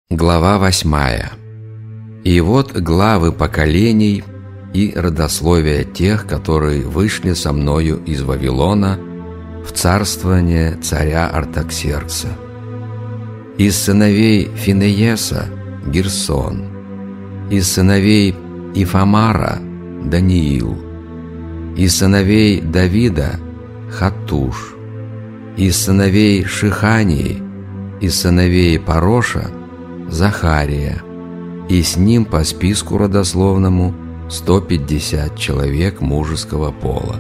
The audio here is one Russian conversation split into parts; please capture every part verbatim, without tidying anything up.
Глава восьмая. И вот главы поколений и родословия тех, которые вышли со мною из Вавилона в царствование царя Артаксеркса. Из сыновей Финееса – Герсон, из сыновей Ифамара – Даниил, из сыновей Давида – Хаттуш, из сыновей Шихании, из сыновей Пароша – Захария, и с ним по списку родословному сто пятьдесят человек мужеского пола.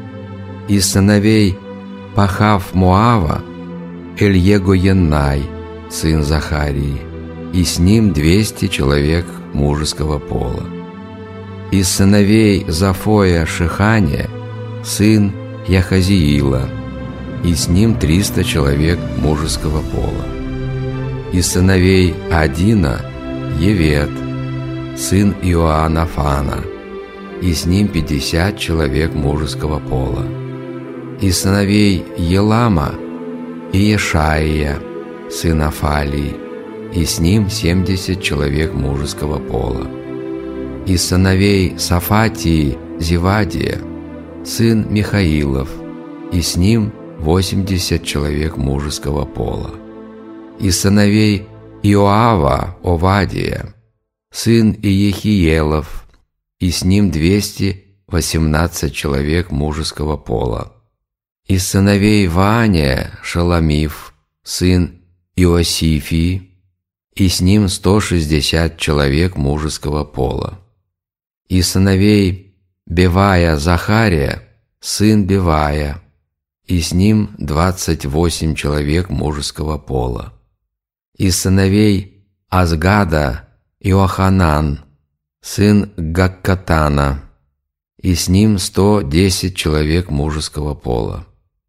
Из сыновей Пахав-Моава – Эльего-Енай, сын Захарии, и с ним двести человек мужеского пола. Из сыновей Зафоя-Шихания – сын Яхазиила, и с ним триста человек мужеского пола. Из сыновей Адина – Евет, сын Иоаннафана, и с ним пятьдесят человек мужеского пола. Из сыновей Елама – Иешаия, сын Афалии, и с ним семьдесят человек мужеского пола. Из сыновей Сафатии – Зевадия, сын Михаилов, и с ним восемьдесят человек мужеского пола. Из сыновей Иоава – Овадия, сын Иехиелов, и с ним двести восемнадцать человек мужеского пола. Из сыновей Ваания – Шаламиф, сын Иосифии, и с ним сто шестьдесят человек мужеского пола. Из сыновей Бевая – Захария, сын Бевая, и с ним двадцать восемь человек мужеского пола. Из сыновей Азгада – Иоханан, сын Гаккатана, и с ним сто десять человек мужеского пола.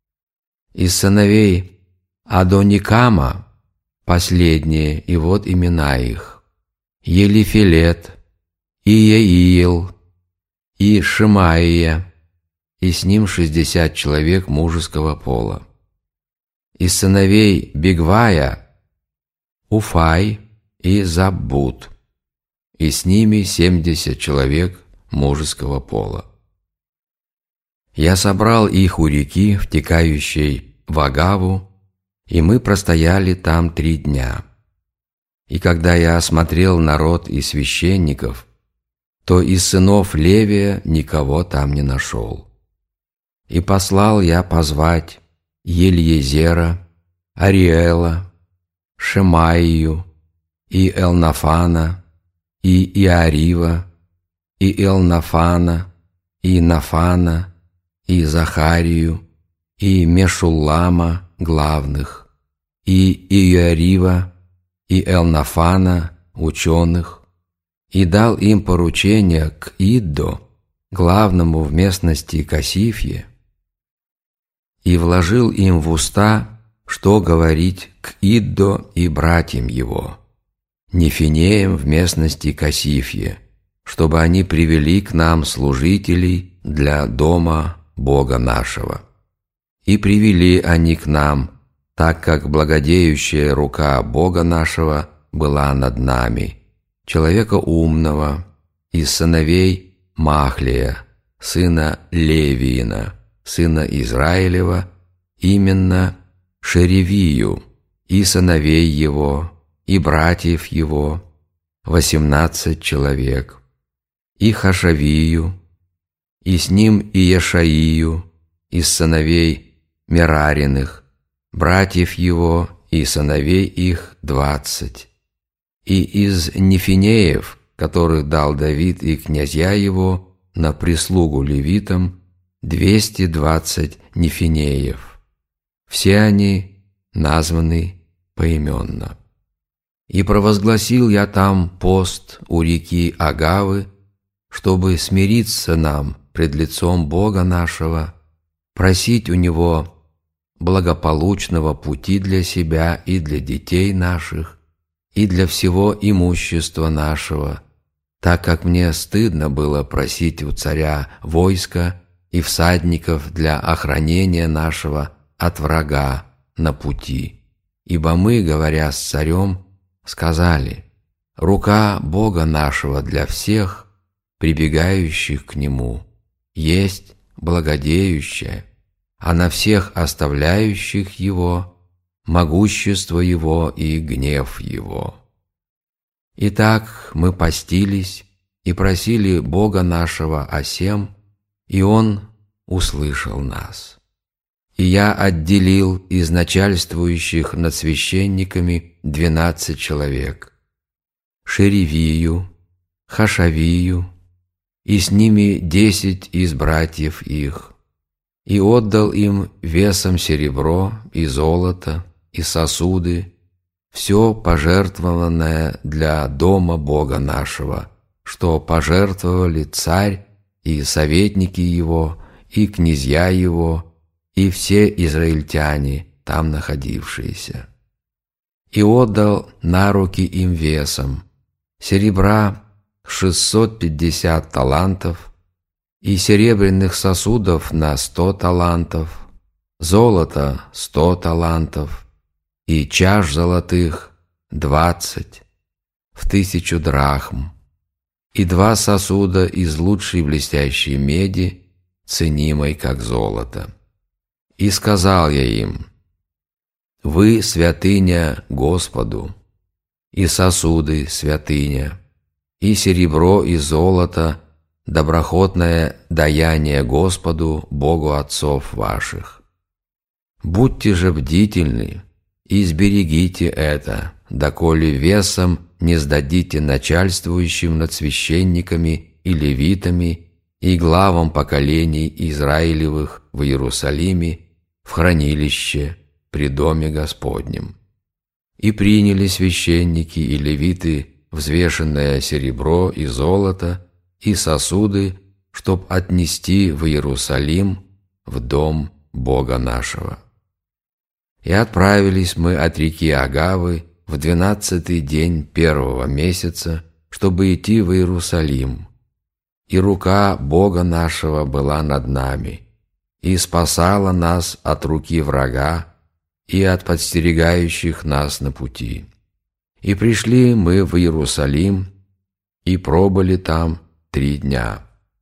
Из сыновей Адоникама – последние, и вот имена их: Елифелет, Иеиил и Шимаия, и с ним шестьдесят человек мужеского пола. Из сыновей Бигвая – Уфай и Заббут, и с ними семьдесят человек мужеского пола. Я собрал их у реки, втекающей в Агаву, и мы простояли там три дня. И когда я осмотрел народ и священников, то из сынов Левия никого там не нашел. И послал я позвать Ельезера, Ариэла, Шемаию, и Элнафана, и Иарива, и Элнафана, и Нафана, и Захарию, и Мешуллама главных, и Иарива, и Элнафана ученых, и дал им поручение к Иддо, главному в местности Касифье, и вложил им в уста, что говорить к Иддо и братьям его, Нефинеям в местности Касифье, чтобы они привели к нам служителей для дома Бога нашего. И привели они к нам, так как благодеющая рука Бога нашего была над нами, человека умного, из сыновей Махлия, сына Левиина, сына Израилева, именно Шеревию, и сыновей его, и братьев его, восемнадцать человек, и Хашавию, и с ним Иешаию, из сыновей Мерариных, братьев его и сыновей их двадцать, и из Нефинеев, которых дал Давид и князья его на прислугу левитам, двести двадцать Нефинеев. Все они названы поименно. И провозгласил я там пост у реки Агавы, чтобы смириться нам пред лицом Бога нашего, просить у Него благополучного пути для себя и для детей наших, и для всего имущества нашего, так как мне стыдно было просить у царя войска и всадников для охранения нашего от врага на пути, ибо мы, говоря с царем, сказали: «Рука Бога нашего для всех, прибегающих к Нему, есть благодеющая, а на всех оставляющих Его могущество Его и гнев Его». Итак, мы постились и просили Бога нашего о сем, и Он услышал нас. И я отделил из начальствующих над священниками двенадцать человек: Шеревию, Хашавию, и с ними десять из братьев их, и отдал им весом серебро и золото и сосуды, все пожертвованное для дома Бога нашего, что пожертвовали царь и советники его, и князья его, и все израильтяне, там находившиеся. И отдал на руки им весом серебра шестьсот пятьдесят талантов, и серебряных сосудов на сто талантов, золота сто талантов, и чаш золотых двадцать в тысячу драхм, и два сосуда из лучшей блестящей меди, ценимой как золото. И сказал я им: «Вы святыня Господу, и сосуды святыня, и серебро и золото доброхотное даяние Господу, Богу отцов ваших. Будьте же бдительны и сберегите это, доколе весом не сдадите начальствующим над священниками и левитами и главам поколений Израилевых в Иерусалиме в хранилище при доме Господнем». И приняли священники и левиты взвешенное серебро и золото и сосуды, чтоб отнести в Иерусалим, в дом Бога нашего. И отправились мы от реки Агавы в двенадцатый день первого месяца, чтобы идти в Иерусалим. И рука Бога нашего была над нами, и спасала нас от руки врага и от подстерегающих нас на пути. И пришли мы в Иерусалим, и пробыли там три дня.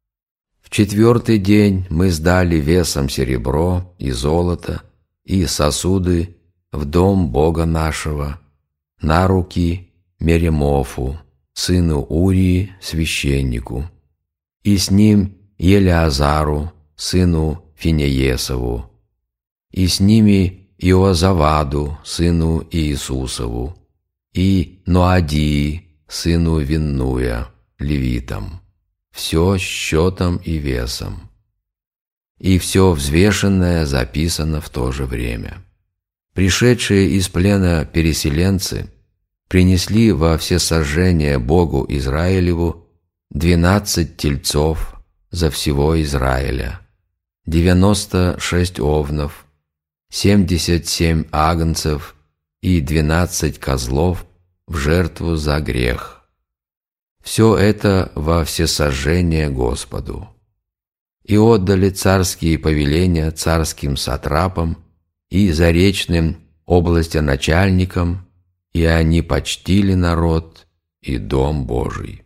В четвертый день мы сдали весом серебро и золото и сосуды в дом Бога нашего, на руки Меремофу, сыну Урии, священнику, и с ним Елеазару, сыну Финеесову, и с ними Иозаваду, сыну Иисусову, и Ноадии, сыну Виннуя, левитам, все счетом и весом. И все взвешенное записано в то же время. Пришедшие из плена переселенцы принесли во всесожжение Богу Израилеву двенадцать тельцов за всего Израиля, девяносто шесть овнов, семьдесят семь агнцев и двенадцать козлов в жертву за грех. Все это во всесожжение Господу. И отдали царские повеления царским сатрапам и заречным областяначальникам, и они почтили народ и дом Божий.